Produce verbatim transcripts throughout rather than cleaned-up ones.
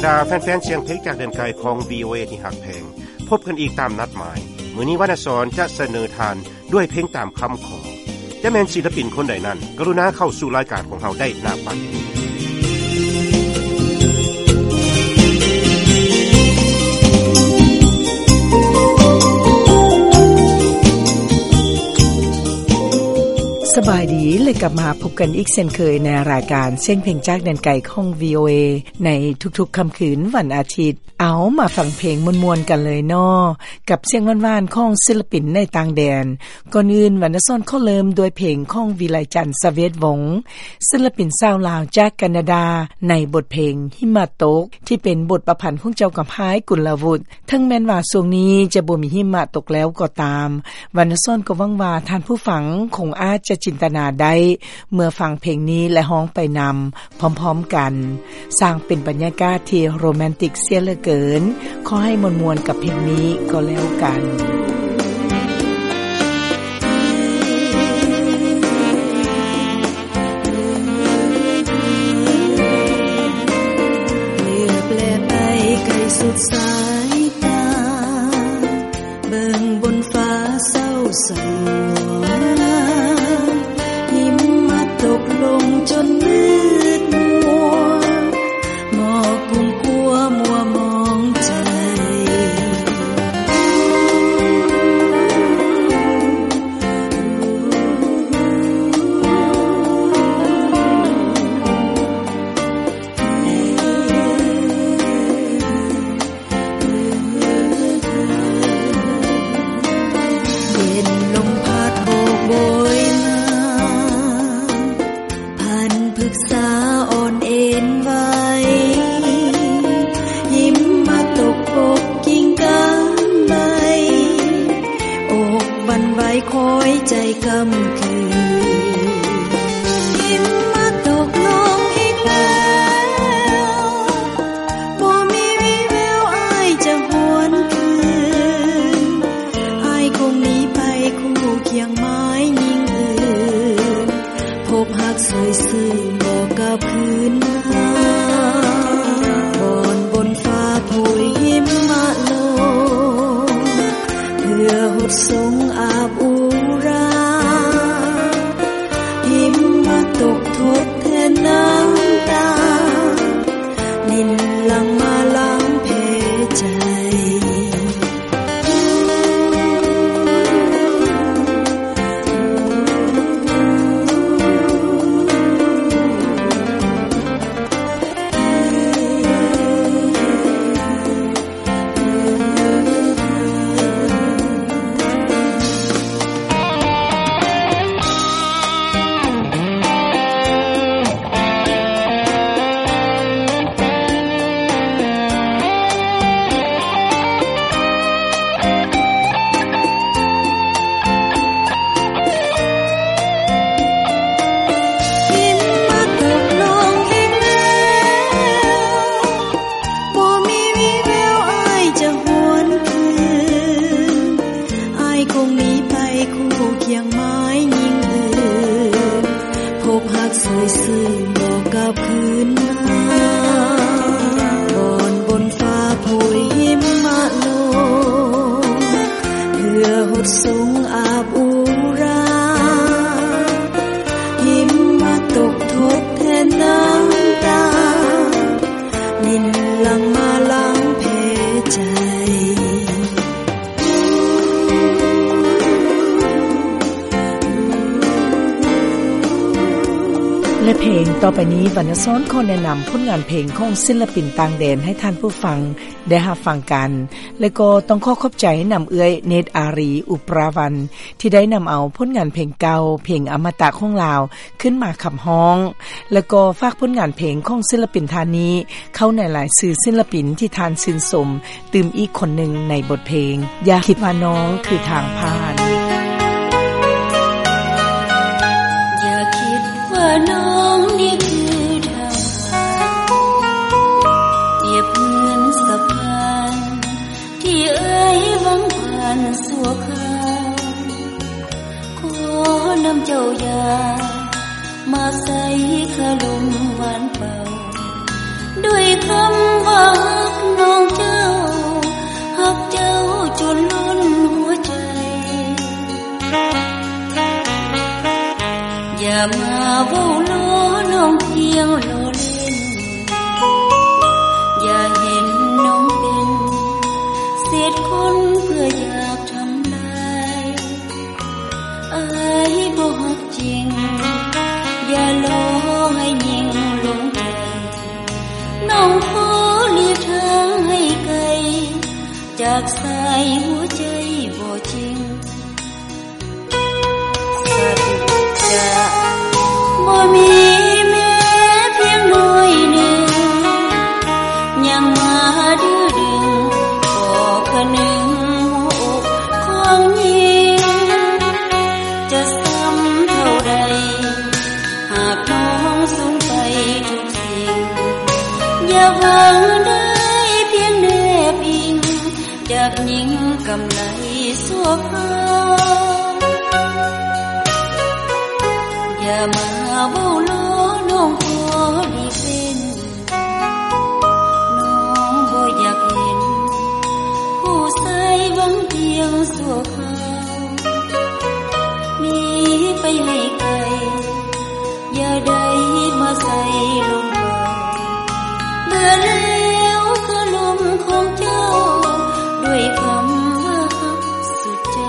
ดาแฟนๆเสียงเพลงจากเดินไกลของ วี โอ เอ ที่หักแพงพบกันอีกตามนัดหมายมื้อนี้วรรณสรจะเสนอทานด้วยเพลงตามคำขอจะแม่นศิลปินคนใดนั้นกรุณาเข้าสู่รายการของเฮาได้ณบัดนี้สบายดีเลยกลับมาพบกันอีกเช่นเคยในรายการเสียงเพลงจากแดนไกลของ วี โอ เอ ในทุกๆค่ำคืนวันอาทิตย์เอามาฟังเพลงมวนๆกันเลยน้อกับเสียงหวานๆของศิลปินในต่างแดนก่อนอื่นวรรณสรขอเริ่มด้วยเพลงของวิไลจันทร์เสเวตวงศ์ศิลปินชาวลาวจากแคนาดาในบทเพลงหิมะตกที่เป็นบทประพันธ์ของเจ้ากำพร้ายกุลวุฒิถึงแม้นว่าช่วงนี้จะบ่มีหิมะตกแล้วก็ตามวรรณสรก็หวังว่าท่านผู้ฟังคงอาจจะจินตนาได้เมื่อฟังเพลงนี้และร้องไปนำพร้อมๆกันสร้างเป็นบรรยากาศที่โรแมนติกเสียเหลือเกินขอให้มวลๆกับเพลงนี้ก็แล้วกันเลือบแลไปไกลสุดสายตาเบิ่งบนฟ้าเศร้าสลวงหิมะตกลงจนมืดมัวหมอกกุ่มกัวมัวมองใจคอยใจกำคืนหิมะตกลงอีกแล้วบ่มีวี่แววอ้ายจะหวนคืนอ้ายคงหนีไปคู่เคียงไม้ยิ่งอื่นพบหักสวยซื่อบ่กลับคืนมาบอนบนฟ้าโผยหิมะลงเพื่อหดสงอาบอูตกทดแทนน้ำตานินหลังมาล้างเพใจและเพลงต่อไปนี้วรรณสรขอแนะนำผลงานเพลงของศิลปินต่างแดนให้ท่านผู้ฟังได้รับฟังกันและก็ต้องขอขอบใจนำเอื้อยเนตรอารีอุปราวันที่ได้นำเอาผลงานเพลงเก่าเพลงอมตะของลาวขึ้นมาขับร้องและก็ฝากผลงานเพลงของศิลปินท่านนี้เข้าในหลายสื่อศิลปินที่ทานชื่นชมตื่มอีกคนหนึ่งในบทเพลงอย่าคิดว่าน้องคือทางผ่านอย่าคิดว่าน้องนี่คือทางผ่านเก็บเงินสะพานที่เอ้ยหวังผ่านสัวคราวขอนำเจ้ายามาใส่ขลุ่มหวานเป่าด้วยคำว่าฮักน้องเจ้าฮักเจ้าจนล้นหัวใจอย่ามาเว้าล้อน้องเพียงล้อเล่นอย่าเห็นน้องเป็นเศษคนเพื่ออยากทำลายอายบ่ฮักจริงอย่าล้อให้ยิ่งลงใจน้องขอหลีกทางให้ไกลจากสายหัวใจบ่จริงสัจจะบ่มีแม้เพียงน้อยหนึ่งยังมาดื้อดึงก็คะนึงหัวอกของหญิงจะซ้ำเท่าใดหากน้องสูญไปทุกสิ่งอย่าหวังได้เพียงแนบอิงจากหญิงกำไลชั่วคราวอย่ามาเว้าล้อน้องขอดีเป็นน้องบ่อยากเห็นผู้ใส่หวังเพียงชั่วคราวหนีไปให้ไกลอย่าได้มาใส่ลมเบาเมื่อแล้วคือลมของเจ้าด้วยคำว่าฮักสุดใจ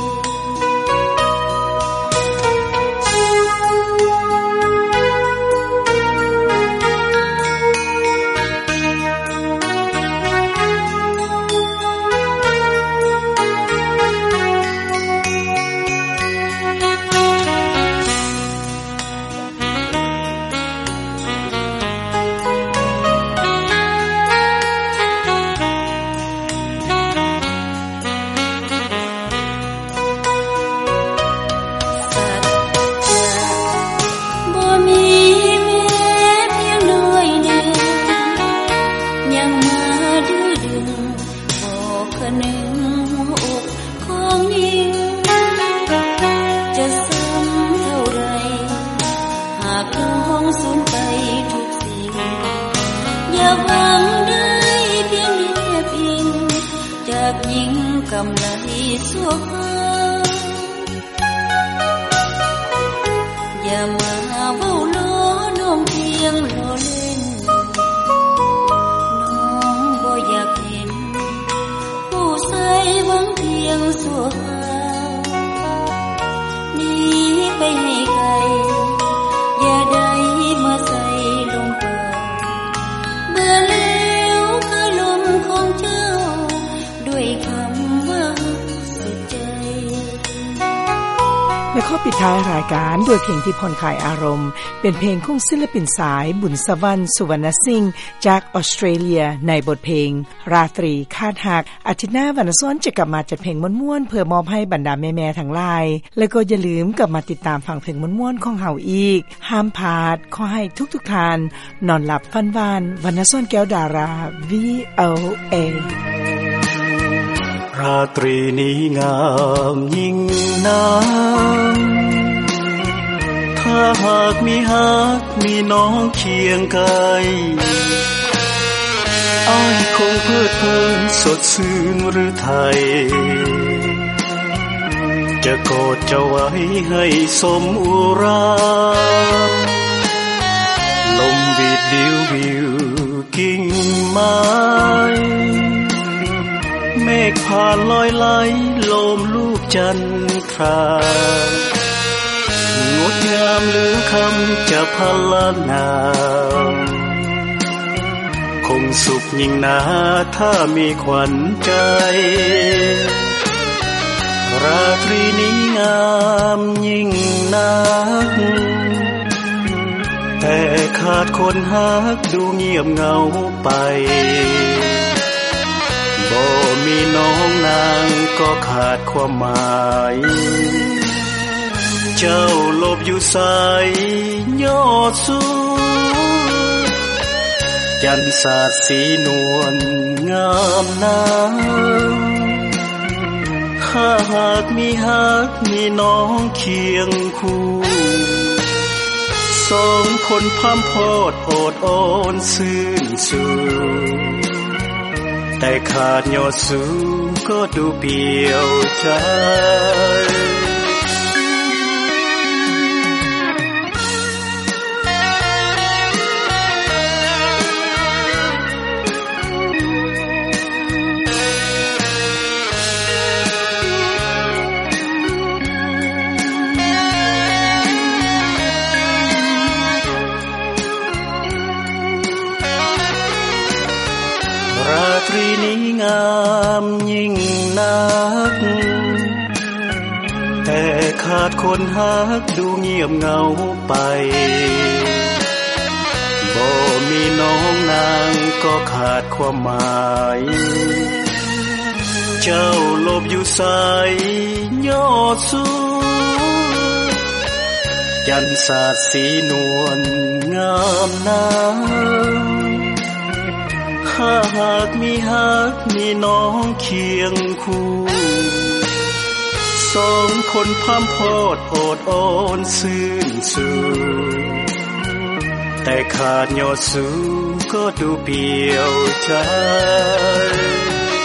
กำไลชั่วคราวอย่ามาเว้าล้อน้องเพียงล้อเล่นน้องบ่อยากเห็นผู้ใส่หวังเพียงชั่วคราวหนีไปให้ไกลอย่าได้มาใส่ลมเปล่าเบื่อแล้วคือลมของเจ้าด้วยคำว่าสุดใจและข้อปิดท้ายรายการด้วยเพลงที่ผ่อนคลายอารมณ์เป็นเพลงของศิลปินสายบุญสวรรค์สุวรรณสิงห์จากออสเตรเลียในบทเพลงราตรีคาดหักอาทิตย์หน้าวันซ้อนจะกลับมาจัดเพลงม่วนๆเพื่อมอบให้บรรดาแม่ๆทั้งหลายแล้วก็อย่าลืมกลับมาติดตามฟังเพลงม่วนๆของเฮาอีกห้ามพลาดขอให้ทุกๆท่านนอนหลับฝันหวานวันซ้อนแก้วดารา วี โอ เอราตรีนี้งามยิ่งนักถ้าหากมีฮักมีน้องเคียงกายอ้ายคงเพลิดเพลินสดชื่นหรือไทยจะกอดจะไว้ให้สมอุราลมบีดดิ้วบิวกิ่งไม้เมฆผ่านลอยไหลโลมลูกจันทรางดงามเหลือคำจะพรรณนาคงสุขยิ่งนาถ้ามีขวัญใจราตรีนี้งามยิ่งนักแต่ขาดคนฮักดูเงียบเหงาไปบ่มีน้องนางก็ขาดความหมายเจ้าหลบอยู่สายยอดสูงจันทร์สาดสีนวลงามน้ำถ้าหากมีฮักมีน้องเคียงคู่สสองคนพร่ำโพดโอดโอนซื่นสู่แต่ขาดยอดสูงก็ดูเปี่ยวใจราตรีนี้งามยิ่งนักแต่ขาดคนฮักดูเงียบเหงาไปบ่มีน้องนางก็ขาดความหมายเจ้าหลบอยู่ไสยอดสูงยันสาดสีนวลงามนักถ้าหากมีฮักมีน้องเคียงคู่สองคนพร่ำโพดโอดโอนซื่นสู่แต่ขาดยอดสูงก็ดูเปี่ยวใจ